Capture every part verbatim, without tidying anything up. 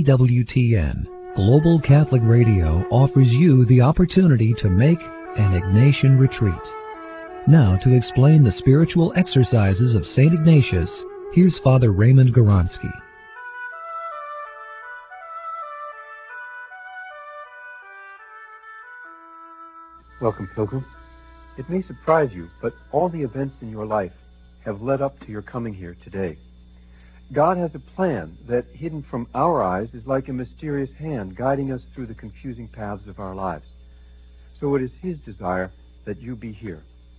W T N, Global Catholic Radio, offers you the opportunity to make an Ignatian retreat. Now, to explain the spiritual exercises of Saint Ignatius, here's Father Raymond Goronsky. Welcome, Pilgrim. It may surprise you, but all the events in your life have led up to your coming here today. God has a plan that, hidden from our eyes, is like a mysterious hand guiding us through the confusing paths of our lives. So it is His desire that you be here.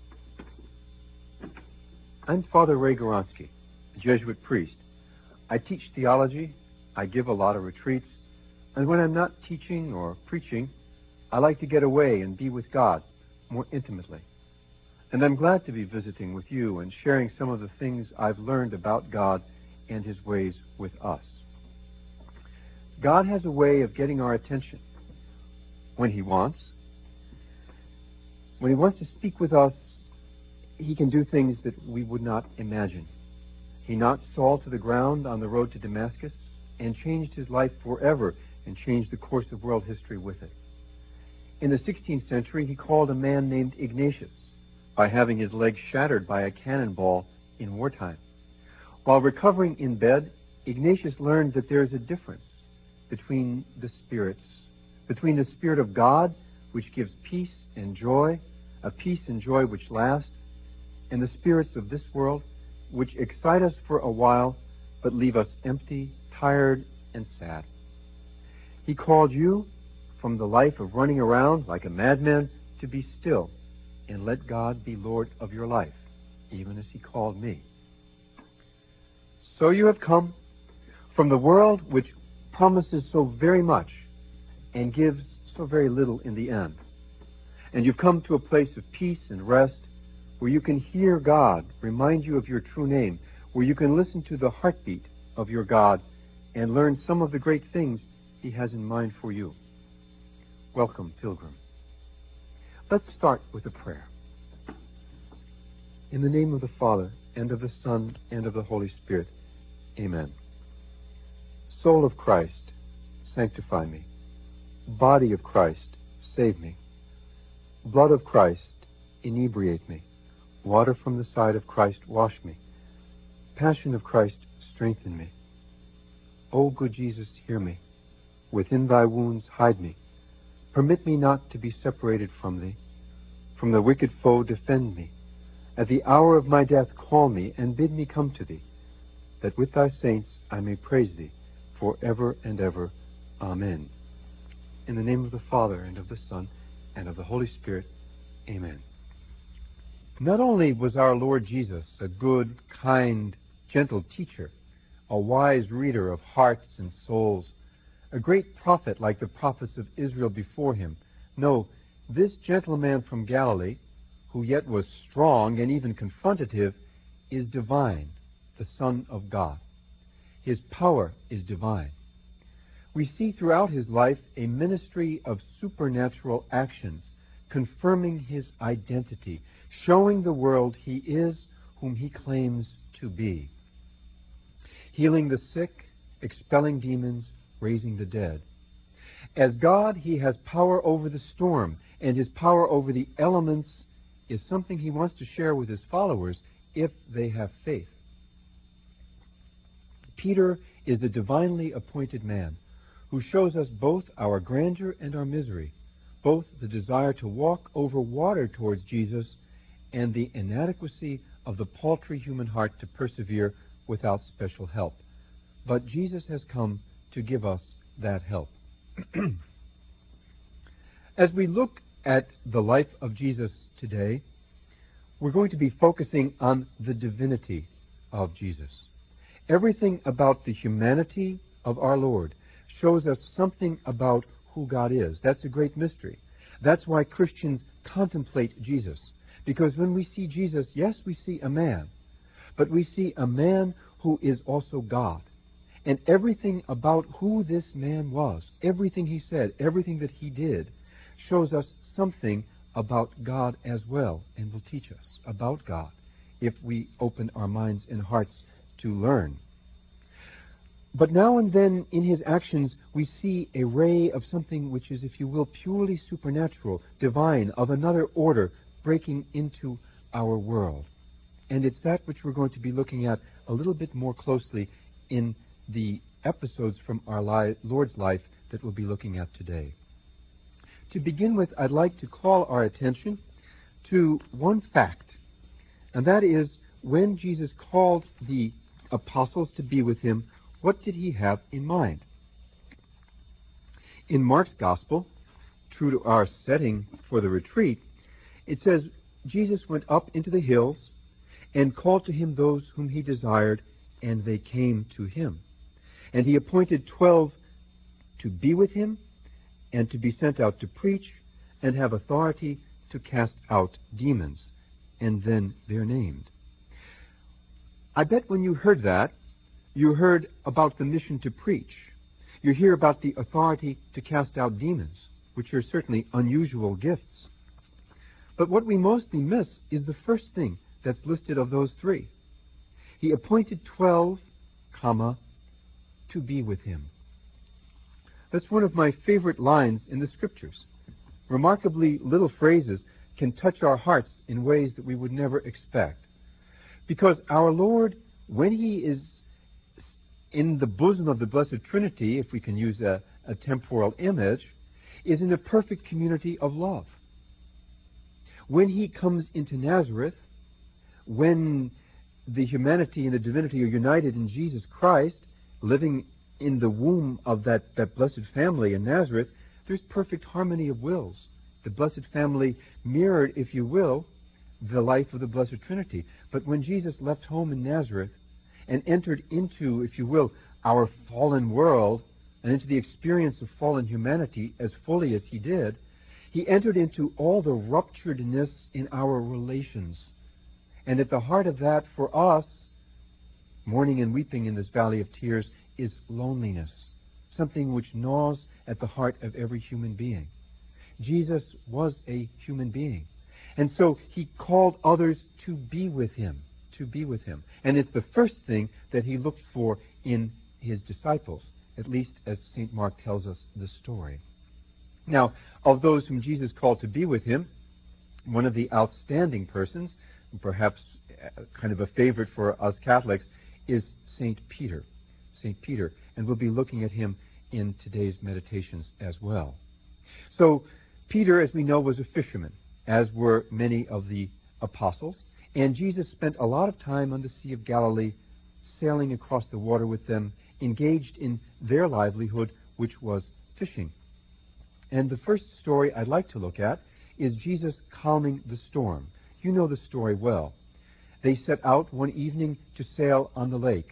I'm Father Ray Goronsky, a Jesuit priest. I teach theology, I give a lot of retreats, and when I'm not teaching or preaching, I like to get away and be with God more intimately. And I'm glad to be visiting with you and sharing some of the things I've learned about God and His ways with us. God has a way of getting our attention when He wants. When He wants to speak with us, He can do things that we would not imagine. He knocked Saul to the ground on the road to Damascus and changed his life forever and changed the course of world history with it. In the sixteenth century, He called a man named Ignatius by having his leg shattered by a cannonball in wartime. While recovering in bed, Ignatius learned that there is a difference between the spirits, between the Spirit of God, which gives peace and joy, a peace and joy which last, and the spirits of this world, which excite us for a while, but leave us empty, tired, and sad. He called you from the life of running around like a madman to be still and let God be Lord of your life, even as He called me. So you have come from the world which promises so very much and gives so very little in the end. And you've come to a place of peace and rest where you can hear God remind you of your true name, where you can listen to the heartbeat of your God and learn some of the great things He has in mind for you. Welcome, Pilgrim. Let's start with a prayer. In the name of the Father, and of the Son, and of the Holy Spirit. Amen. Soul of Christ, sanctify me. Body of Christ, save me. Blood of Christ, inebriate me. Water from the side of Christ, wash me. Passion of Christ, strengthen me. O good Jesus, hear me. Within Thy wounds, hide me. Permit me not to be separated from Thee. From the wicked foe, defend me. At the hour of my death, call me, and bid me come to Thee, that with Thy saints I may praise Thee for ever and ever. Amen. In the name of the Father, and of the Son, and of the Holy Spirit. Amen. Not only was our Lord Jesus a good, kind, gentle teacher, a wise reader of hearts and souls, a great prophet like the prophets of Israel before Him. No, this gentleman from Galilee, who yet was strong and even confrontative, is divine, the Son of God. His power is divine. We see throughout His life a ministry of supernatural actions, confirming His identity, showing the world He is whom He claims to be. Healing the sick, expelling demons, raising the dead. As God, He has power over the storm, and His power over the elements is something He wants to share with His followers if they have faith. Peter is the divinely appointed man who shows us both our grandeur and our misery, both the desire to walk over water towards Jesus and the inadequacy of the paltry human heart to persevere without special help. But Jesus has come to give us that help. As we look at the life of Jesus today, we're going to be focusing on the divinity of Jesus. Everything about the humanity of our Lord shows us something about who God is. That's a great mystery. That's why Christians contemplate Jesus. Because when we see Jesus, yes, we see a man, but we see a man who is also God. And everything about who this man was, everything he said, everything that he did, shows us something about God as well, and will teach us about God if we open our minds and hearts to learn. But now and then in his actions we see a ray of something which is, if you will, purely supernatural, divine, of another order, breaking into our world. And it's that which we're going to be looking at a little bit more closely in the episodes from our li- Lord's life that we'll be looking at today. To begin with, I'd like to call our attention to one fact, and that is when Jesus called the apostles to be with him, what did he have in mind? In Mark's Gospel, true to our setting for the retreat, it says, Jesus went up into the hills and called to him those whom he desired, and they came to him. And he appointed twelve to be with him and to be sent out to preach and have authority to cast out demons. And then they're named. I bet when you heard that, you heard about the mission to preach. You hear about the authority to cast out demons, which are certainly unusual gifts. But what we mostly miss is the first thing that's listed of those three. He appointed twelve, comma, to be with him. That's one of my favorite lines in the Scriptures. Remarkably little phrases can touch our hearts in ways that we would never expect. Because our Lord, when he is in the bosom of the Blessed Trinity, if we can use a, a temporal image, is in a perfect community of love. When he comes into Nazareth, when the humanity and the divinity are united in Jesus Christ, living in the womb of that, that blessed family in Nazareth, there's perfect harmony of wills. The blessed family mirrored, if you will, the life of the Blessed Trinity. But when Jesus left home in Nazareth and entered into, if you will, our fallen world and into the experience of fallen humanity as fully as he did, he entered into all the rupturedness in our relations. And at the heart of that, for us, mourning and weeping in this valley of tears, is loneliness, something which gnaws at the heart of every human being. Jesus was a human being. And so he called others to be with him, to be with him. And it's the first thing that he looked for in his disciples, at least as Saint Mark tells us the story. Now, of those whom Jesus called to be with him, one of the outstanding persons, perhaps kind of a favorite for us Catholics, is Saint Peter. Saint Peter. And we'll be looking at him in today's meditations as well. So, Peter, as we know, was a fisherman, as were many of the apostles. And Jesus spent a lot of time on the Sea of Galilee, sailing across the water with them, engaged in their livelihood, which was fishing. And the first story I'd like to look at is Jesus calming the storm. You know the story well. They set out one evening to sail on the lake.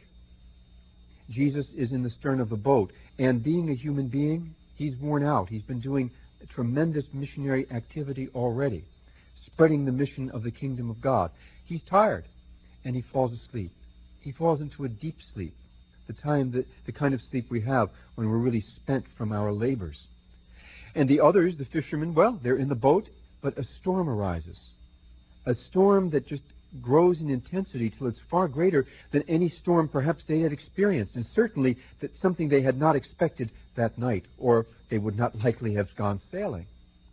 Jesus is in the stern of the boat, and being a human being, he's worn out. He's been doing a tremendous missionary activity already, spreading the mission of the kingdom of God. He's tired, and he falls asleep. He falls into a deep sleep, the time that the kind of sleep we have when we're really spent from our labors. And the others, the fishermen, well, they're in the boat, but a storm arises. A storm that just grows in intensity till it's far greater than any storm perhaps they had experienced, and certainly that something they had not expected that night, or they would not likely have gone sailing.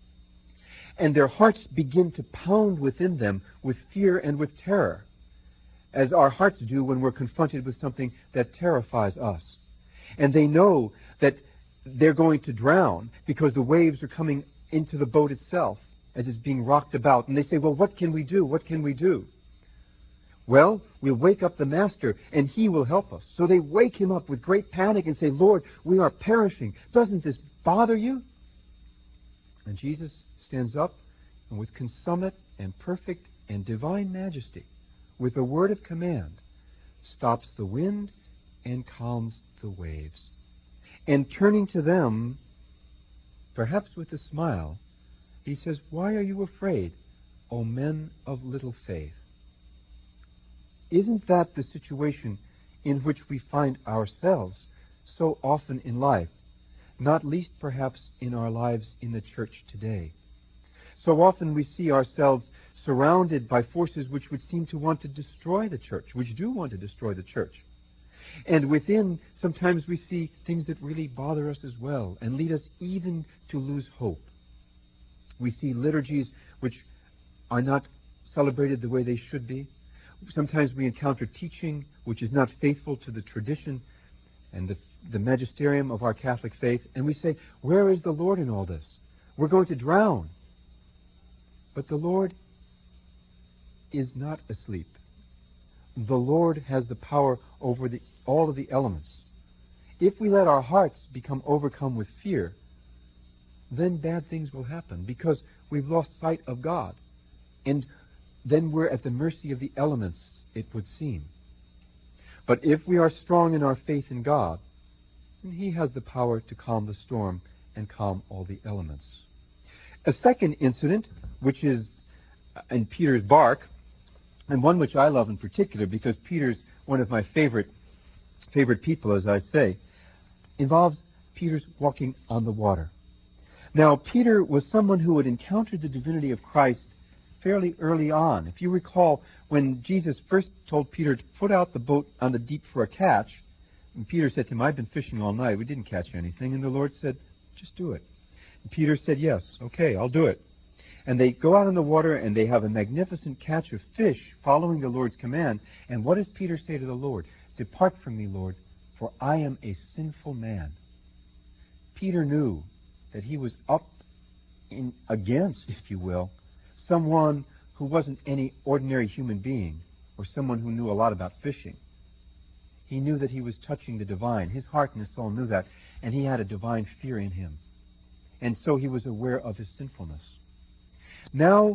And their hearts begin to pound within them with fear and with terror, as our hearts do when we're confronted with something that terrifies us. And they know that they're going to drown because the waves are coming into the boat itself as it's being rocked about. And they say, well, what can we do? What can we do? Well, we'll wake up the Master, and he will help us. So they wake him up with great panic and say, Lord, we are perishing. Doesn't this bother you? And Jesus stands up, and with consummate and perfect and divine majesty, with a word of command, stops the wind and calms the waves. And turning to them, perhaps with a smile, he says, why are you afraid, O men of little faith? Isn't that the situation in which we find ourselves so often in life, not least perhaps in our lives in the church today? So often we see ourselves surrounded by forces which would seem to want to destroy the church, which do want to destroy the church. And within, sometimes we see things that really bother us as well and lead us even to lose hope. We see liturgies which are not celebrated the way they should be. Sometimes we encounter teaching which is not faithful to the tradition and the, the magisterium of our Catholic faith, and we say, where is the Lord in all this? We're going to drown. But the Lord is not asleep. The Lord has the power over the, all of the elements. If we let our hearts become overcome with fear, then bad things will happen because we've lost sight of God. And then we're at the mercy of the elements, it would seem. But if we are strong in our faith in God, then He has the power to calm the storm and calm all the elements. A second incident, which is in Peter's bark, and one which I love in particular because Peter's one of my favorite favorite people, as I say, involves Peter's walking on the water. Now, Peter was someone who had encountered the divinity of Christ fairly early on. If you recall, when Jesus first told Peter to put out the boat on the deep for a catch, and Peter said to him, I've been fishing all night. We didn't catch anything. And the Lord said, just do it. And Peter said, yes, okay, I'll do it. And they go out in the water and they have a magnificent catch of fish following the Lord's command. And what does Peter say to the Lord? Depart from me, Lord, for I am a sinful man. Peter knew that he was up in, against, if you will, someone who wasn't any ordinary human being or someone who knew a lot about fishing. He knew that he was touching the divine. His heart and his soul knew that, and he had a divine fear in him. And so he was aware of his sinfulness. Now,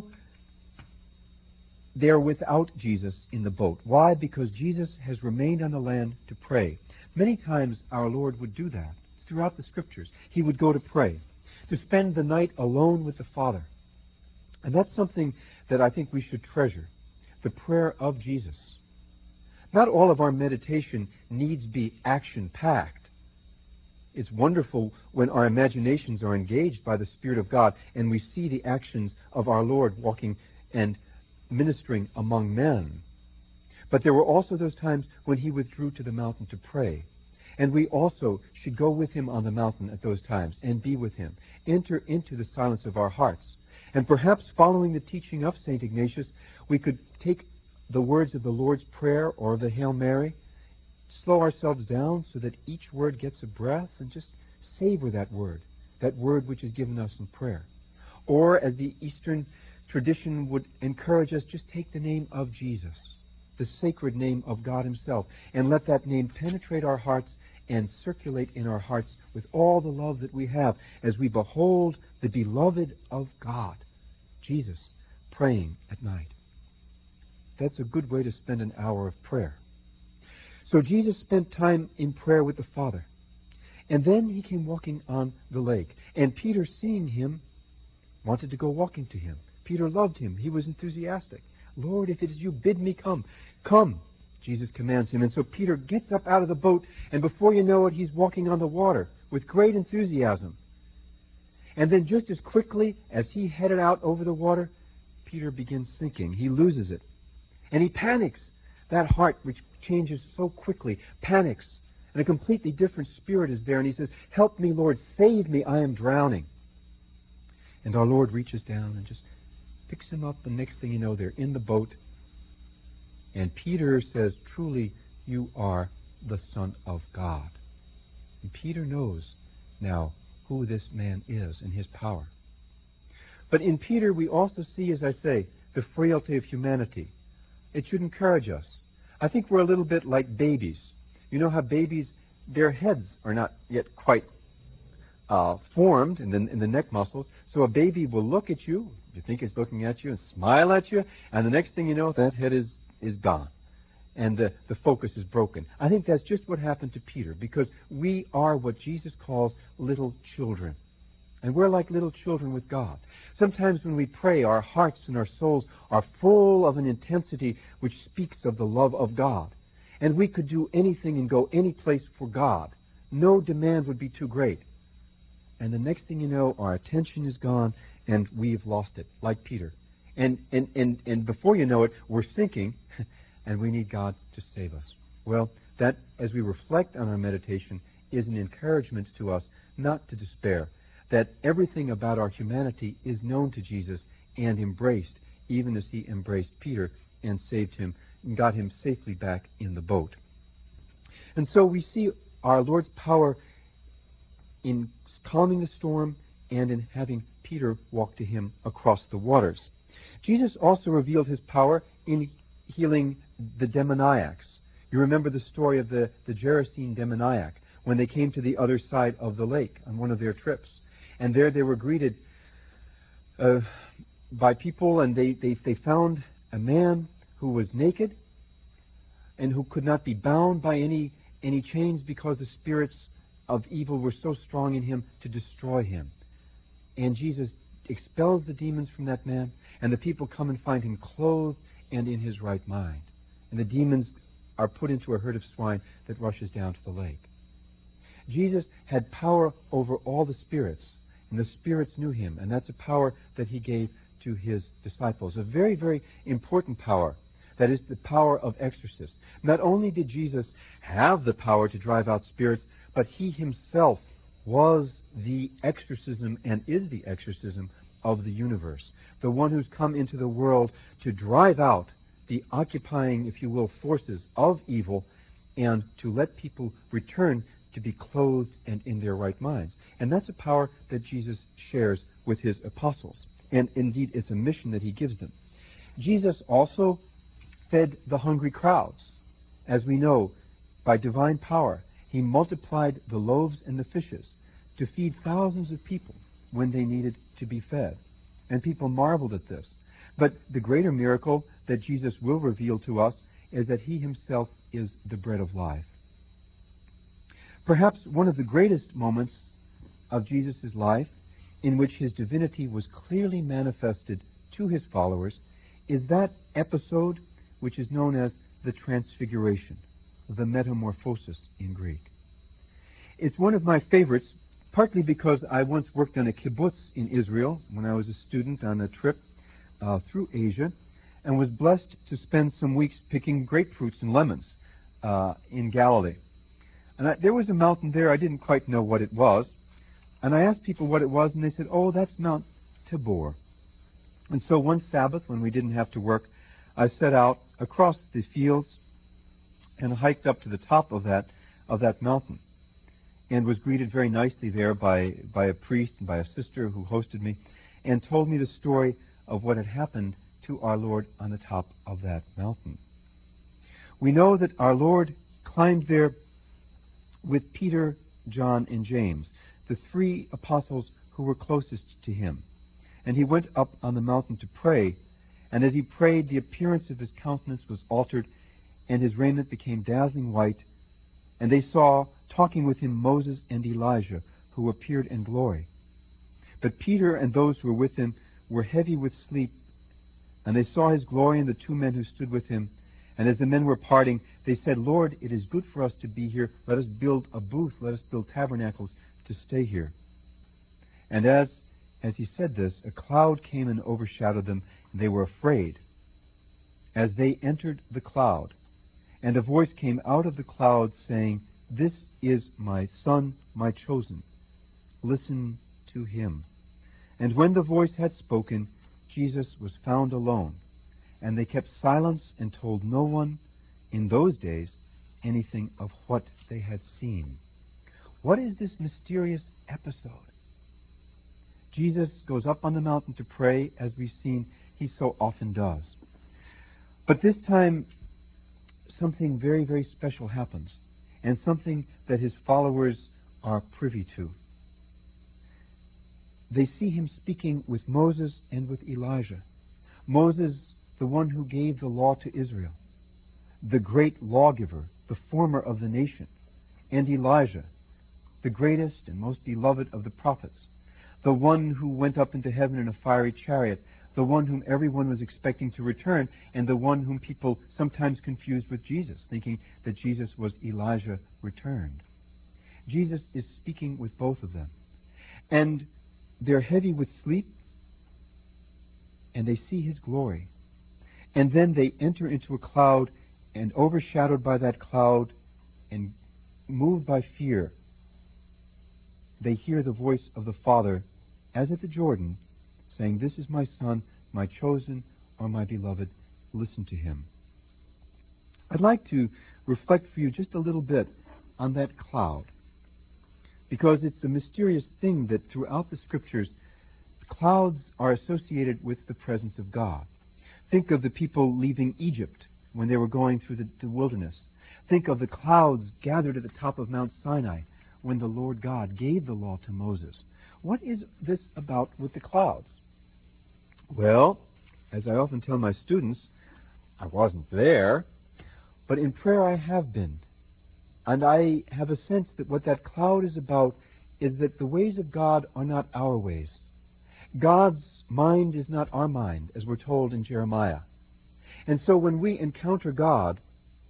they're without Jesus in the boat. Why? Because Jesus has remained on the land to pray. Many times our Lord would do that. Throughout the Scriptures, He would go to pray, to spend the night alone with the Father. And that's something that I think we should treasure, the prayer of Jesus. Not all of our meditation needs be action-packed. It's wonderful when our imaginations are engaged by the Spirit of God and we see the actions of our Lord walking and ministering among men. But there were also those times when He withdrew to the mountain to pray. And we also should go with Him on the mountain at those times and be with Him. Enter into the silence of our hearts. And perhaps following the teaching of Saint Ignatius, we could take the words of the Lord's Prayer or the Hail Mary, slow ourselves down so that each word gets a breath and just savor that word, that word which is given us in prayer. Or, as the Eastern tradition would encourage us, just take the name of Jesus, the sacred name of God Himself, and let that name penetrate our hearts and circulate in our hearts with all the love that we have as we behold the beloved of God, Jesus, praying at night. That's a good way to spend an hour of prayer. So Jesus spent time in prayer with the Father. And then He came walking on the lake. And Peter, seeing Him, wanted to go walking to Him. Peter loved Him. He was enthusiastic. Lord, if it is You, bid me come. Come, Jesus commands him. And so Peter gets up out of the boat, and before you know it, he's walking on the water with great enthusiasm. And then just as quickly as he headed out over the water, Peter begins sinking. He loses it. And he panics. That heart, which changes so quickly, panics. And a completely different spirit is there. And he says, help me, Lord, save me, I am drowning. And our Lord reaches down and just picks him up. And next thing you know, they're in the boat. And Peter says, truly, you are the Son of God. And Peter knows now who this man is and his power. But in Peter, we also see, as I say, the frailty of humanity. It should encourage us. I think we're a little bit like babies. You know how babies, their heads are not yet quite uh, formed in the, in the neck muscles. So a baby will look at you, you think it's looking at you, and smile at you, and the next thing you know, that head is is gone, and the, the focus is broken. I think that's just what happened to Peter, because we are what Jesus calls little children. And we're like little children with God. Sometimes when we pray, our hearts and our souls are full of an intensity which speaks of the love of God. And we could do anything and go any place for God. No demand would be too great. And the next thing you know, our attention is gone, and we've lost it, like Peter. And, and, and, and before you know it, we're sinking, and we need God to save us. Well, that, as we reflect on our meditation, is an encouragement to us not to despair, that everything about our humanity is known to Jesus and embraced, even as he embraced Peter and saved him and got him safely back in the boat. And so we see our Lord's power in calming the storm and in having Peter walk to him across the waters. Jesus also revealed his power in healing the demoniacs. You remember the story of the, the Gerasene demoniac when they came to the other side of the lake on one of their trips. And there they were greeted uh, by people, and they, they, they found a man who was naked and who could not be bound by any, any chains because the spirits of evil were so strong in him to destroy him. And Jesus expels the demons from that man, and the people come and find him clothed and in his right mind. And the demons are put into a herd of swine that rushes down to the lake. Jesus had power over all the spirits, and the spirits knew him, and that's a power that he gave to his disciples. A very, very important power. That is the power of exorcist. Not only did Jesus have the power to drive out spirits, but he himself was the exorcism and is the exorcism of the universe. The one who's come into the world to drive out the occupying, if you will, forces of evil and to let people return to be clothed and in their right minds. And that's a power that Jesus shares with his apostles. And indeed, it's a mission that he gives them. Jesus also fed the hungry crowds. As we know, by divine power, he multiplied the loaves and the fishes to feed thousands of people when they needed to be fed. And people marveled at this. But the greater miracle that Jesus will reveal to us is that he himself is the bread of life. Perhaps one of the greatest moments of Jesus' life in which his divinity was clearly manifested to his followers is that episode which is known as the Transfiguration, the Metamorphosis in Greek. It's one of my favorites, partly because I once worked on a kibbutz in Israel when I was a student on a trip uh, through Asia, and was blessed to spend some weeks picking grapefruits and lemons uh, in Galilee. And I, there was a mountain there, I didn't quite know what it was, and I asked people what it was, and they said, oh, that's Mount Tabor. And so one Sabbath, when we didn't have to work, I set out across the fields and hiked up to the top of that of that mountain, and was greeted very nicely there by, by a priest and by a sister who hosted me, and told me the story of what had happened to our Lord on the top of that mountain. We know that our Lord climbed there with Peter, John, and James, the three apostles who were closest to him. And he went up on the mountain to pray, and as he prayed, the appearance of his countenance was altered, and his raiment became dazzling white, and they saw, talking with him, Moses and Elijah, who appeared in glory. But Peter and those who were with him were heavy with sleep, and they saw his glory and the two men who stood with him. And as the men were parting, they said, Lord, it is good for us to be here. Let us build a booth. Let us build tabernacles to stay here. And as, as he said this, a cloud came and overshadowed them, and they were afraid. As they entered the cloud, and a voice came out of the cloud saying, This is my Son, my chosen. Listen to him. And when the voice had spoken, Jesus was found alone. And they kept silence and told no one in those days anything of what they had seen. What is this mysterious episode? Jesus goes up on the mountain to pray, as we've seen he so often does. But this time, something very, very special happens, and something that his followers are privy to. They see him speaking with Moses and with Elijah. Moses, the one who gave the law to Israel, the great lawgiver, the former of the nation, and Elijah, the greatest and most beloved of the prophets, the one who went up into heaven in a fiery chariot, the one whom everyone was expecting to return, and the one whom people sometimes confused with Jesus, thinking that Jesus was Elijah returned. Jesus is speaking with both of them. And they're heavy with sleep, and they see his glory. And then they enter into a cloud, and overshadowed by that cloud, and moved by fear, they hear the voice of the Father, as at the Jordan, saying, "This is my Son, my chosen, or my beloved. Listen to him." I'd like to reflect for you just a little bit on that cloud, because it's a mysterious thing that throughout the Scriptures, clouds are associated with the presence of God. Think of the people leaving Egypt when they were going through the, the wilderness. Think of the clouds gathered at the top of Mount Sinai when the Lord God gave the law to Moses. What is this about with the clouds? Well, as I often tell my students, I wasn't there, but in prayer I have been. And I have a sense that what that cloud is about is that the ways of God are not our ways. God's mind is not our mind, as we're told in Jeremiah. And so when we encounter God,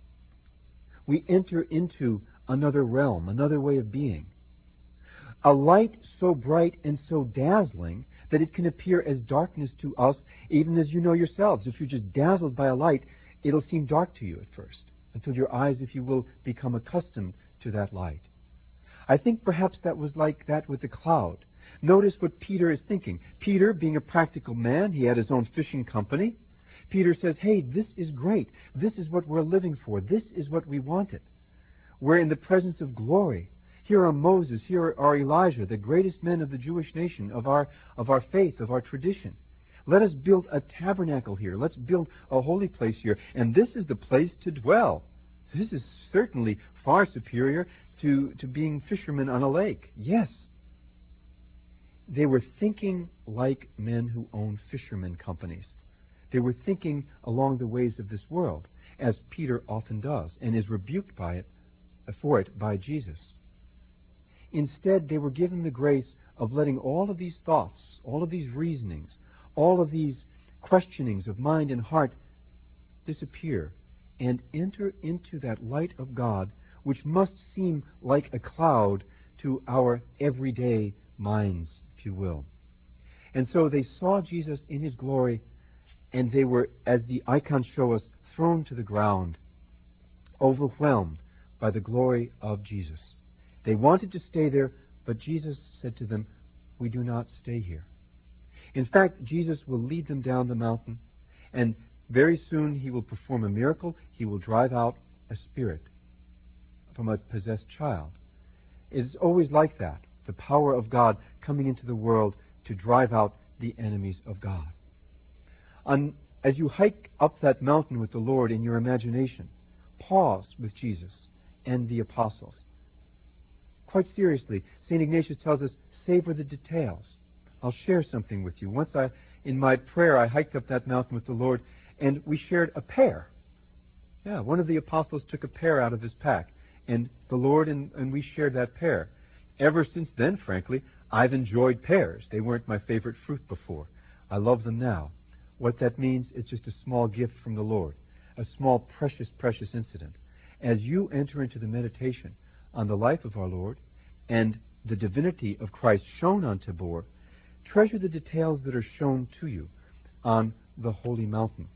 we enter into another realm, another way of being. A light so bright and so dazzling that it can appear as darkness to us, even as you know yourselves. If you're just dazzled by a light, it'll seem dark to you at first, until your eyes, if you will, become accustomed to that light. I think perhaps that was like that with the cloud. Notice what Peter is thinking. Peter, being a practical man, he had his own fishing company. Peter says, hey, this is great. This is what we're living for. This is what we wanted. We're in the presence of glory. Here are Moses, here are Elijah, the greatest men of the Jewish nation, of our, of our faith, of our tradition. Let us build a tabernacle here. Let's build a holy place here. And this is the place to dwell. This is certainly far superior to, to being fishermen on a lake. Yes. They were thinking like men who own fishermen companies. They were thinking along the ways of this world, as Peter often does, and is rebuked by it, for it by Jesus. Instead, they were given the grace of letting all of these thoughts, all of these reasonings, all of these questionings of mind and heart disappear and enter into that light of God, which must seem like a cloud to our everyday minds, if you will. And so they saw Jesus in his glory, and they were, as the icons show us, thrown to the ground, overwhelmed by the glory of Jesus. They wanted to stay there, but Jesus said to them, we do not stay here. In fact, Jesus will lead them down the mountain, and very soon he will perform a miracle. He will drive out a spirit from a possessed child. It's always like that, the power of God coming into the world to drive out the enemies of God. On, as you hike up that mountain with the Lord in your imagination, pause with Jesus and the apostles. Quite seriously, Saint Ignatius tells us, savor the details. I'll share something with you. Once I, in my prayer, I hiked up that mountain with the Lord, and we shared a pear. Yeah, one of the apostles took a pear out of his pack, and the Lord and, and we shared that pear. Ever since then, frankly, I've enjoyed pears. They weren't my favorite fruit before. I love them now. What that means is just a small gift from the Lord, a small, precious, precious incident. As you enter into the meditation on the life of our Lord and the divinity of Christ shown on Tabor, treasure the details that are shown to you on the holy mountain.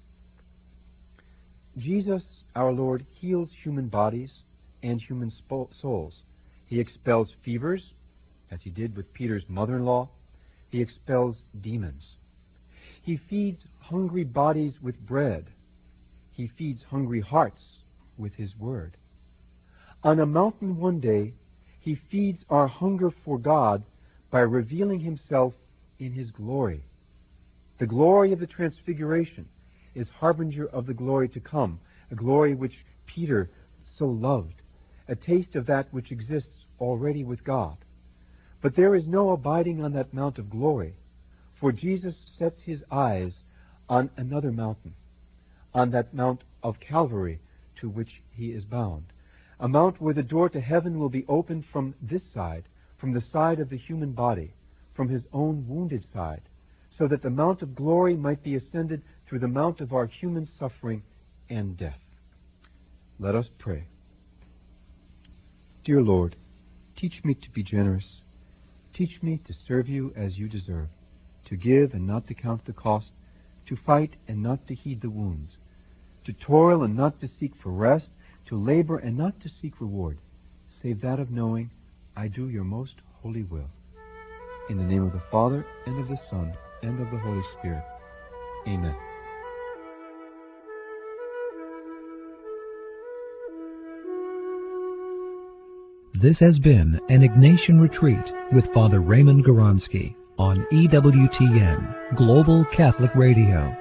Jesus, our Lord, heals human bodies and human souls. He expels fevers, as he did with Peter's mother-in-law. He expels demons. He feeds hungry bodies with bread. He feeds hungry hearts with his word. On a mountain one day, he feeds our hunger for God by revealing himself in his glory. The glory of the Transfiguration is harbinger of the glory to come, a glory which Peter so loved, a taste of that which exists already with God. But there is no abiding on that mount of glory, for Jesus sets his eyes on another mountain, on that mount of Calvary to which he is bound, a mount where the door to heaven will be opened from this side, from the side of the human body, from his own wounded side, so that the mount of glory might be ascended through the mount of our human suffering and death. Let us pray. Dear Lord, teach me to be generous. Teach me to serve you as you deserve, to give and not to count the cost, to fight and not to heed the wounds, to toil and not to seek for rest, to labor and not to seek reward, save that of knowing I do your most holy will. In the name of the Father, and of the Son, and of the Holy Spirit. Amen. This has been an Ignatian Retreat with Father Raymond Goronsky on E W T N, Global Catholic Radio.